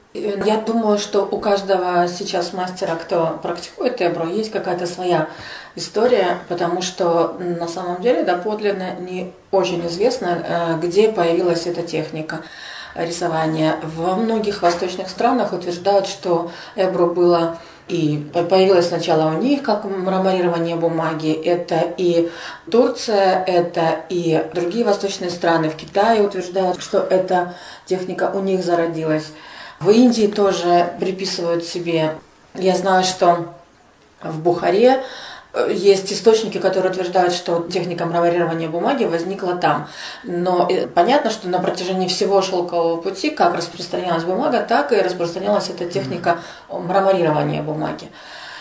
Я думаю, что у каждого сейчас мастера, кто практикует эбро, есть какая-то своя история, потому что на самом деле доподлинно не очень известно, где появилась эта техника рисования. Во многих восточных странах утверждают, что эбро было и появилось сначала у них, как мраморирование бумаги. Это и Турция, это и другие восточные страны. В Китае утверждают, что эта техника у них зародилась. В Индии тоже приписывают себе. Я знаю, что в Бухаре есть источники, которые утверждают, что техника мраморирования бумаги возникла там. Но понятно, что на протяжении всего шелкового пути, как распространялась бумага, так и распространялась эта техника мраморирования бумаги.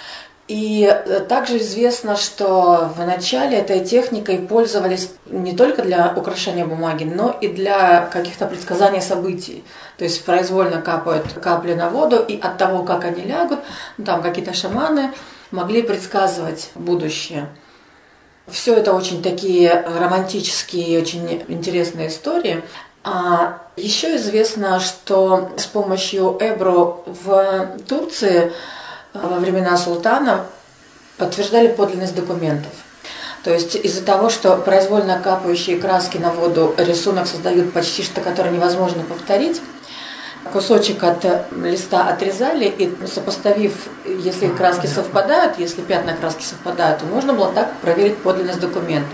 И также известно, что в начале этой техникой пользовались не только для украшения бумаги, но и для каких-то предсказаний событий. То есть произвольно капают капли на воду, и от того, как они лягут, там какие-то шаманы могли предсказывать будущее. Все это очень такие романтические, очень интересные истории. А еще известно, что с помощью эбро в Турции во времена султана подтверждали подлинность документов. То есть из-за того, что произвольно капающие краски на воду рисунок создают почти что, который невозможно повторить, кусочек от листа отрезали и, сопоставив, если краски совпадают, если пятна краски совпадают, то можно было так проверить подлинность документа.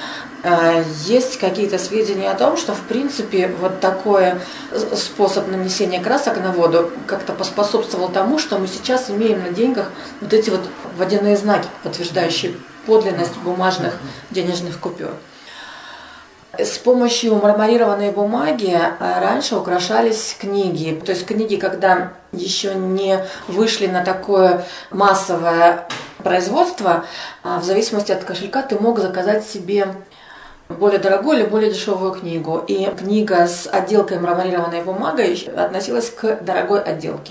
Есть какие-то сведения о том, что в принципе вот такой способ нанесения красок на воду как-то поспособствовал тому, что мы сейчас имеем на деньгах вот эти вот водяные знаки, подтверждающие подлинность бумажных денежных купюр. С помощью мраморированной бумаги раньше украшались книги. То есть книги, когда еще не вышли на такое массовое производство, в зависимости от кошелька ты мог заказать себе более дорогую или более дешевую книгу. И книга с отделкой мраморированной бумагой относилась к дорогой отделке.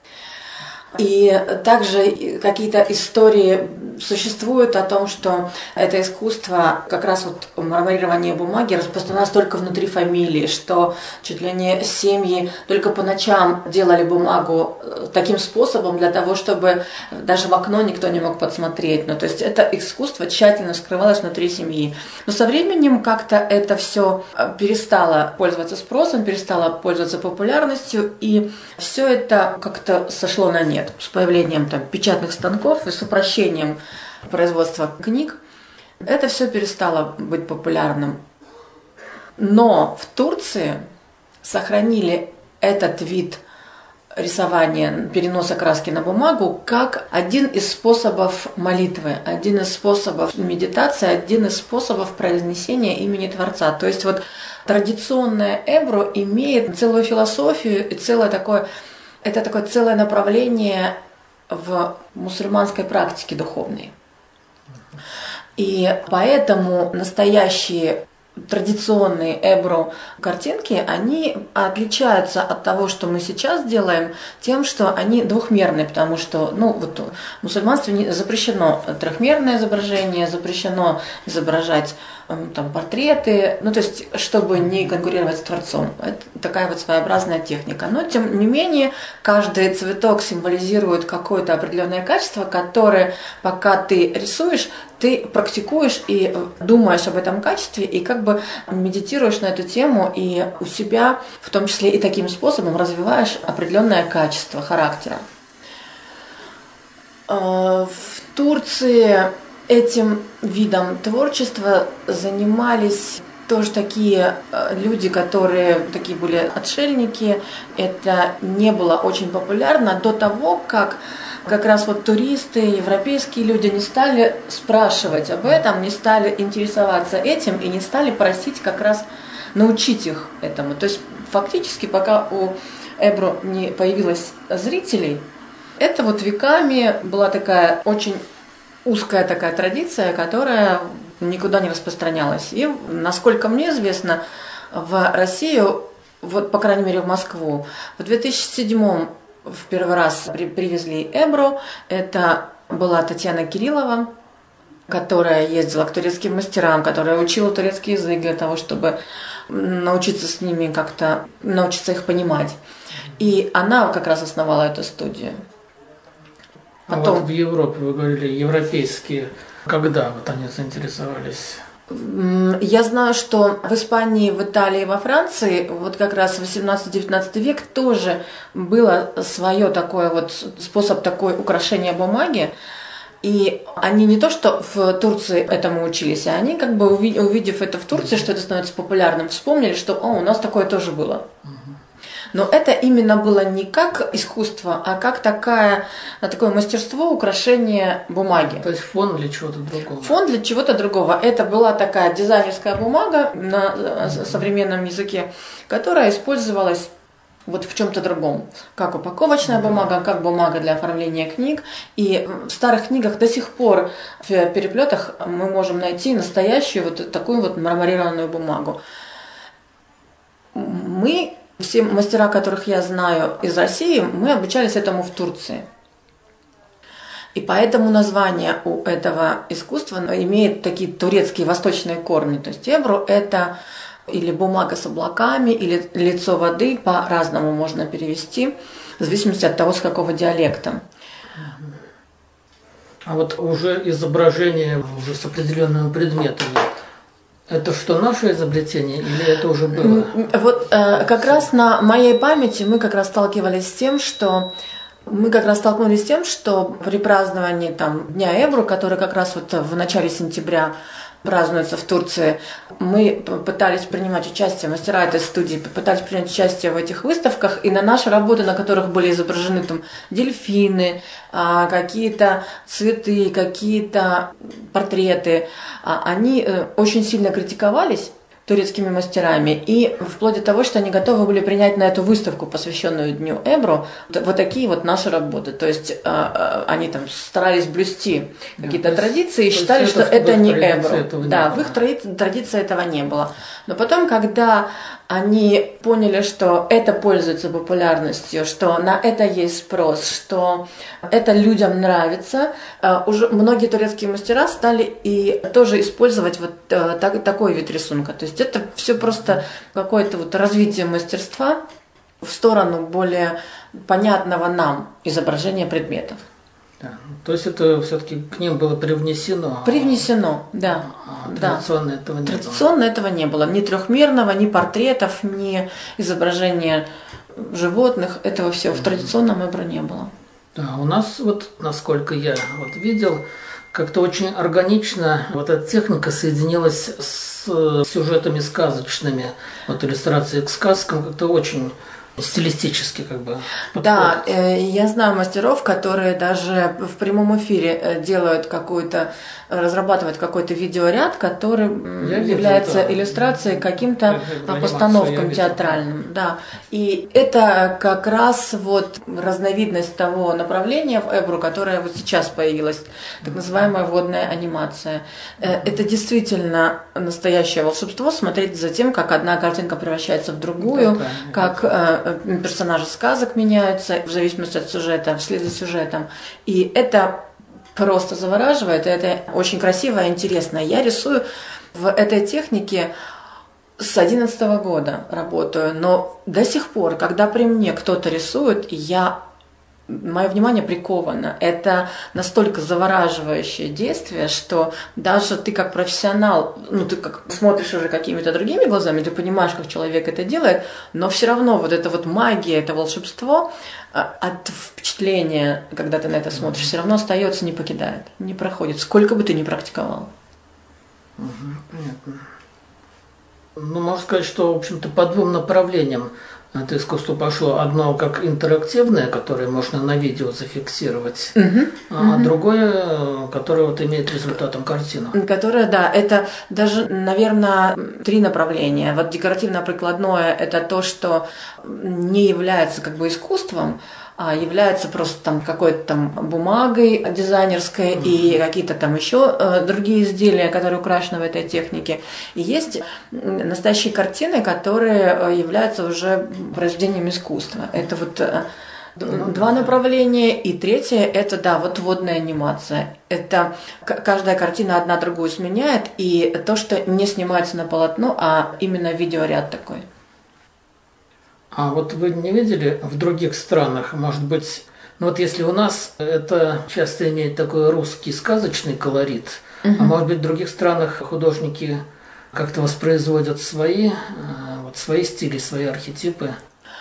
И также какие-то истории существуют о том, что это искусство, как раз вот мраморирование бумаги, распространялось только внутри фамилии, что чуть ли не семьи только по ночам делали бумагу таким способом для того, чтобы даже в окно никто не мог подсмотреть. Ну, то есть это искусство тщательно скрывалось внутри семьи. Но со временем как-то это все перестало пользоваться спросом, перестало пользоваться популярностью, и все это как-то сошло на нет. С появлением там печатных станков и с упрощением производства книг это все перестало быть популярным. Но в Турции сохранили этот вид рисования, переноса краски на бумагу, как один из способов молитвы, один из способов медитации, один из способов произнесения имени Творца. То есть вот традиционное эбро имеет целую философию и целое такое направление в мусульманской практике духовной. И поэтому настоящие традиционные эбро картинки, они отличаются от того, что мы сейчас делаем, тем, что они двухмерные, потому что в мусульманстве запрещено трехмерное изображение, запрещено изображать там портреты, то есть, чтобы не конкурировать с Творцом. Это такая вот своеобразная техника. Но, тем не менее, каждый цветок символизирует какое-то определенное качество, которое, пока ты рисуешь, ты практикуешь и думаешь об этом качестве, и как бы медитируешь на эту тему, и у себя, в том числе и таким способом, развиваешь определенное качество характера. В Турции этим видом творчества занимались тоже такие люди, которые такие были отшельники. Это не было очень популярно до того, как раз вот туристы, европейские люди не стали спрашивать об этом, не стали интересоваться этим и не стали просить как раз научить их этому. То есть фактически, пока у эбро не появилось зрителей, это вот веками была такая очень узкая такая традиция, которая никуда не распространялась. И, насколько мне известно, в Россию, вот по крайней мере в Москву, в 2007 в первый раз привезли эбро. Это была Татьяна Кириллова, которая ездила к турецким мастерам, которая учила турецкий язык для того, чтобы научиться с ними как-то, научиться их понимать. И она как раз основала эту студию. Потом... А вот в Европе, вы говорили, европейские, когда вот они заинтересовались? Я знаю, что в Испании, в Италии, во Франции, вот как раз 18-19 век тоже было свое такое вот способ такой украшения бумаги. И они не то, что в Турции этому учились, а они как бы увидев это в Турции, что это становится популярным, вспомнили, что у нас такое тоже было. Но это именно было не как искусство, а как такое мастерство украшения бумаги. То есть фон для чего-то другого. Фон для чего-то другого. Это была такая дизайнерская бумага на современном языке, которая использовалась вот в чем-то другом. Как упаковочная бумага, как бумага для оформления книг. И в старых книгах до сих пор в переплетах мы можем найти настоящую вот такую вот мраморированную бумагу. Все мастера, которых я знаю из России, мы обучались этому в Турции. И поэтому название у этого искусства имеет такие турецкие восточные корни. То есть эбру – это или бумага с облаками, или лицо воды, по-разному можно перевести, в зависимости от того, с какого диалекта. А вот уже изображение уже с определенными предметами. Это что, наше изобретение или это уже было? Вот как раз на моей памяти мы как раз столкнулись с тем, что при праздновании Дня Эбру, который как раз вот в начале сентября празднуется в Турции, мы пытались принимать участие, мастера этой студии пытались принять участие в этих выставках, и на наши работы, на которых были изображены дельфины, какие-то цветы, какие-то портреты, они очень сильно критиковались турецкими мастерами, и вплоть до того, что они готовы были принять на эту выставку, посвященную Дню Эбру, вот такие вот наши работы. То есть они старались блюсти какие-то традиции и считали, что это не Эбру. Да, в их традиции этого не было. Но потом, когда они поняли, что это пользуется популярностью, что на это есть спрос, что это людям нравится, уже многие турецкие мастера стали и тоже использовать вот такой вид рисунка. То есть это все просто какое-то вот развитие мастерства в сторону более понятного нам изображения предметов. Да. То есть это все-таки к ним было привнесено? Привнесено, да. Традиционно этого не было? Традиционно этого не было. Ни трехмерного, ни портретов, ни изображения животных. Этого всего в традиционном эбро не было. Да, у нас вот, насколько я видел, как-то очень органично вот эта техника соединилась с сюжетами сказочными. Вот иллюстрации к сказкам как-то очень стилистически подход. Да, я знаю мастеров, которые даже в прямом эфире разрабатывают какой-то видеоряд, который является иллюстрацией каким-то постановкам театральным. Да. И это как раз вот разновидность того направления в эбру, которое вот сейчас появилось, так называемая водная анимация. Это действительно настоящее волшебство, смотреть за тем, как одна картинка превращается в другую, как персонажи сказок меняются в зависимости от сюжета, вслед за сюжетом. И это просто завораживает, это очень красиво и интересно. Я рисую в этой технике с 2011 года работаю, но до сих пор, когда при мне кто-то рисует, мое внимание приковано. Это настолько завораживающее действие, что даже ты как профессионал, ты как смотришь уже какими-то другими глазами, ты понимаешь, как человек это делает, но все равно вот эта вот магия, это волшебство от впечатления, когда ты на это смотришь, все равно остается, не покидает, не проходит, сколько бы ты ни практиковал. Понятно. Можно сказать, что, в общем-то, по двум направлениям это искусство пошло. Одно как интерактивное, которое можно на видео зафиксировать, а другое, которое имеет результатом картину. Которое, да, это даже, наверное, три направления. Вот декоративно-прикладное – это то, что не является искусством, а является просто какой-то бумагой дизайнерской и какие-то еще другие изделия, которые украшены в этой технике. И есть настоящие картины, которые являются уже произведением искусства. Это два направления. И третье – это, водная анимация. Это каждая картина одна другую сменяет, и то, что не снимается на полотно, а именно видеоряд такой. А вот вы не видели в других странах, может быть, ну вот если у нас это часто имеет такой русский сказочный колорит, а может быть в других странах художники как-то воспроизводят свои стили, свои архетипы?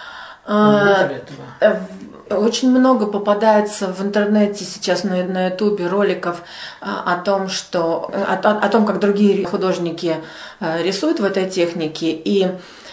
Очень много попадается в интернете сейчас на Ютубе роликов о том, как другие художники рисуют в этой технике. И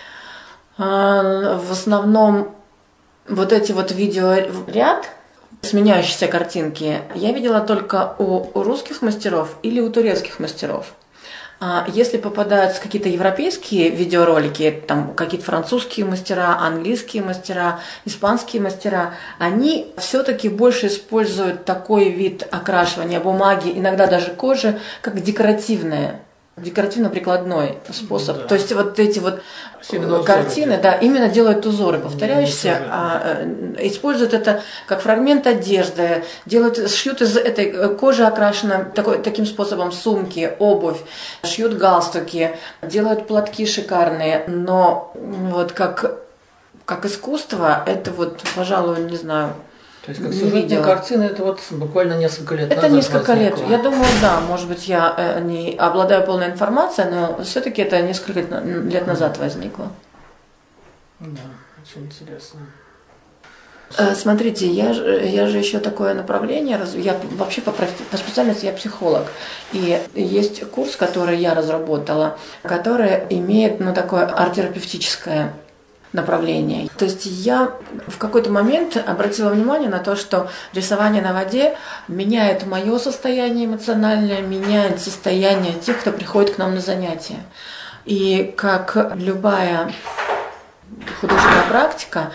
в основном вот эти вот видеоряд, сменяющиеся картинки, я видела только у русских мастеров или у турецких мастеров. Если попадаются какие-то европейские видеоролики, там какие-то французские мастера, английские мастера, испанские мастера, они все-таки больше используют такой вид окрашивания бумаги, иногда даже кожи, как декоративно-прикладной способ. Да. То есть вот эти вот картины, да, именно делают узоры повторяющиеся, используют это как фрагмент одежды, шьют из этой кожи окрашенной таким способом сумки, обувь, шьют галстуки, делают платки шикарные, но вот как искусство, это вот, пожалуй, не знаю. То есть как сюжетные картины, это вот буквально несколько лет назад. Это несколько лет. Я думаю, да, может быть, я не обладаю полной информацией, но все-таки это несколько лет назад возникло. Да, очень интересно. Смотрите, я же еще такое направление, я вообще по специальности я психолог, и есть курс, который я разработала, который имеет такое арт-терапевтическое направление. То есть я в какой-то момент обратила внимание на то, что рисование на воде меняет мое состояние эмоциональное, меняет состояние тех, кто приходит к нам на занятия. И как любая художественная практика,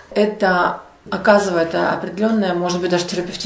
это оказывает определенное, может быть, даже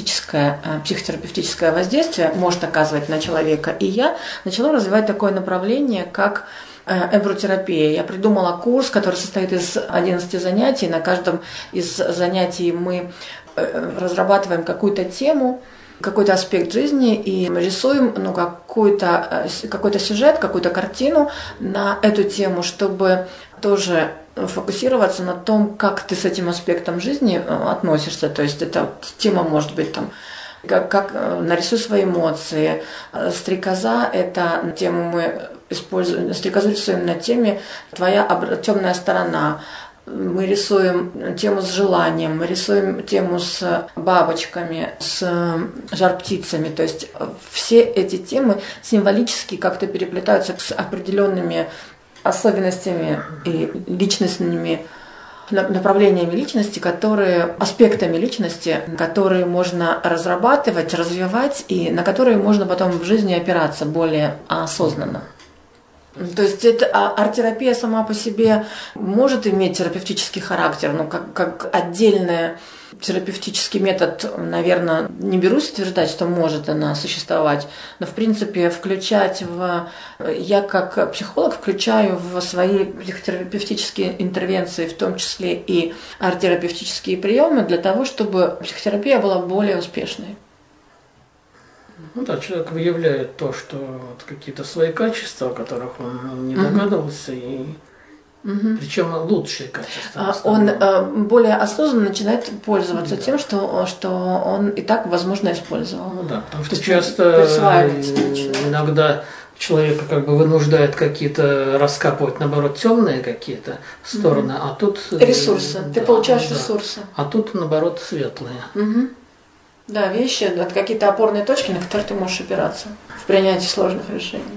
психотерапевтическое воздействие, может оказывать на человека. И я начала развивать такое направление, как эмбротерапия. Я придумала курс, который состоит из 11 занятий. На каждом из занятий мы разрабатываем какую-то тему, какой-то аспект жизни и рисуем какой-то сюжет, какую-то картину на эту тему, чтобы тоже фокусироваться на том, как ты с этим аспектом жизни относишься. То есть эта тема может быть там как нарисуй свои эмоции. Стрекоза – это тему мы используем. Стрекозу рисуем на теме «Твоя темная сторона». Мы рисуем тему с желанием, мы рисуем тему с бабочками, с жар-птицами. То есть все эти темы символически как-то переплетаются с определенными особенностями и личностными направлениями личности, аспектами личности, которые можно разрабатывать, развивать и на которые можно потом в жизни опираться более осознанно. То есть арт-терапия сама по себе может иметь терапевтический характер, но как отдельный терапевтический метод, наверное, не берусь утверждать, что может она существовать, но в принципе я как психолог включаю в свои психотерапевтические интервенции, в том числе и арт-терапевтические приемы, для того, чтобы психотерапия была более успешной. Да, человек выявляет то, что какие-то свои качества, о которых он не догадывался, и причем лучшие качества. Он более осознанно начинает пользоваться тем, что он и так, возможно, использовал. Ну да, потому что часто иногда человека как бы вынуждает какие-то раскапывать, наоборот, темные какие-то стороны, а тут... Ресурсы. Ты получаешь ресурсы. А тут, наоборот, светлые. Да, вещи, какие-то опорные точки, на которые ты можешь опираться в принятии сложных решений.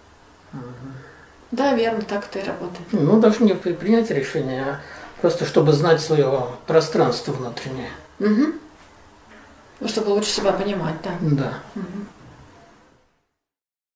Да, верно, так это и работает. Ну, даже не при принятии решения, а просто чтобы знать свое пространство внутреннее. Чтобы лучше себя понимать, да. Да.